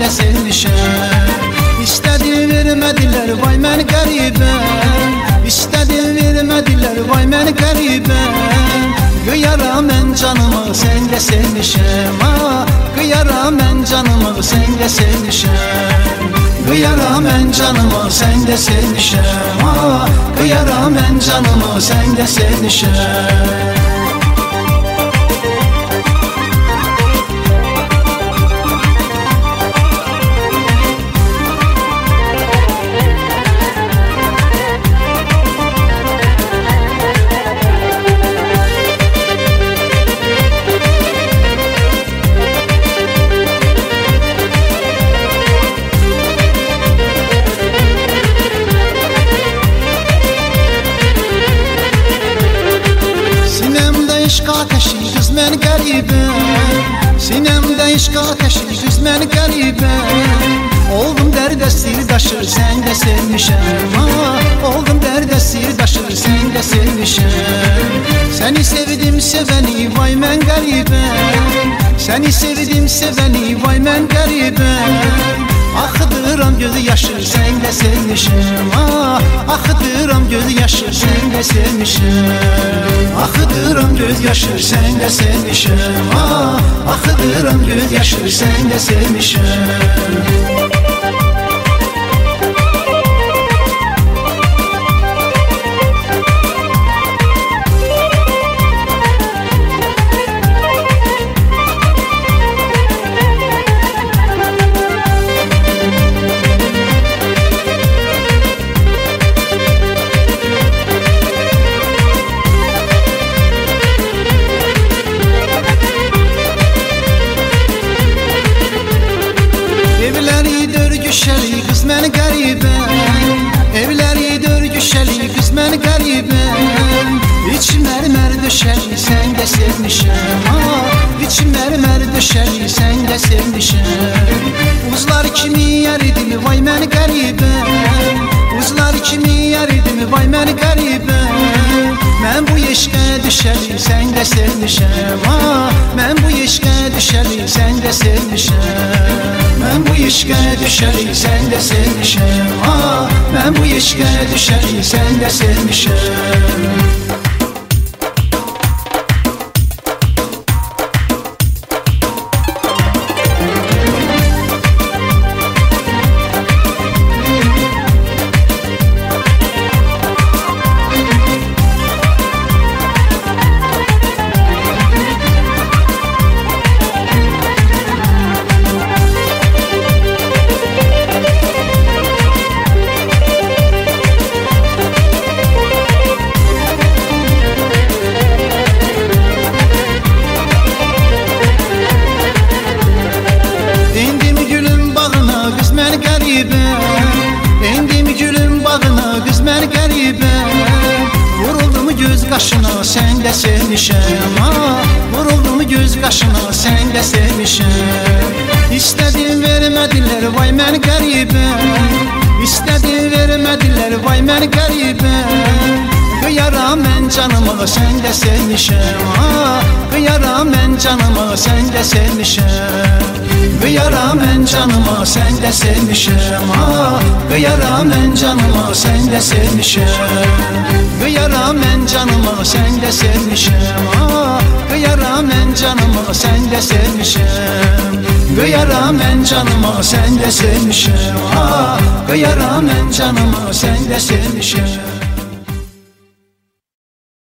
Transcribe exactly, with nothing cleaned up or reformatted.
də sevmişəm. İstədin vermədilər, vay mən qəribəm. İstədin vermədilər, vay mən qəribəm. Qıyaram mən canımı, sən də sevmişəm. Qıyaram mən canımı, sən də sevmişəm. Qıyaram mən canımı, sən də sevmişəm. Qıyaram mən canımı, sən də sevmişəm. İşq ateşi qız mən qəribəm. Sinəmdə işq ateşi qız mən qəribəm. Oldum dərdə sirdaşır, sən də sevmişəm. Oldum dərdə sirdaşır, sən də sevmişəm. Səni sevdim sevəni, vay mən qəribəm. Səni sevdim sevəni, vay mən qəribəm. Axıdıram gözü yaşır, sən də sevmişəm. Axıdıram göz yaşır, sən də sevmişəm. Axıdıram göz yaşır, sən də sevmişəm. Axıdıram göz yaşır, sən də sevmişəm. Evləri dörgüşəli qız mən qəribəm. Evləri dörgüşəli qız mən qəribəm. İç mərmər döşəli, sən də sevmişəm. İç mərmər döşəli, sən də sevmişəm. Uzlar kimi yəridim, vay mən qəribəm. Uzlar kimi yəridim, vay mən qəribəm. Mən bu eşqə düşəli, sən də sevmişəm. Mən bu eşqə düşəli, sən də sevmişəm. Mən bu eşqə düşəli, sən də sevmişəm. Mən bu eşqə düşəli, sən də sevmişəm. Endim gülüm bağına, qız mən qəribəm. Vuruldum göz qaşına, sən də sevmişəm. Vuruldum göz qaşına, sən də sevmişəm. İstədin vermədilər, vay mən qəribəm. İstədin vermədilər, vay mən qəribəm. Qıyaram mən canıma, sən də sevmişəm. Qıyaram mən canıma, sən də sevmişəm. Qıyaram mən canıma, sən də sevmişəm. Qıyaram mən canıma, sən də sevmişəm. Qıyaram mən canıma, sən də sevmişəm. Qıyaram mən canıma, sən də sevmişəm. Qıyaram mən canıma, sən də sevmişəm. Qıyaram mən canıma, sən də sevmişəm.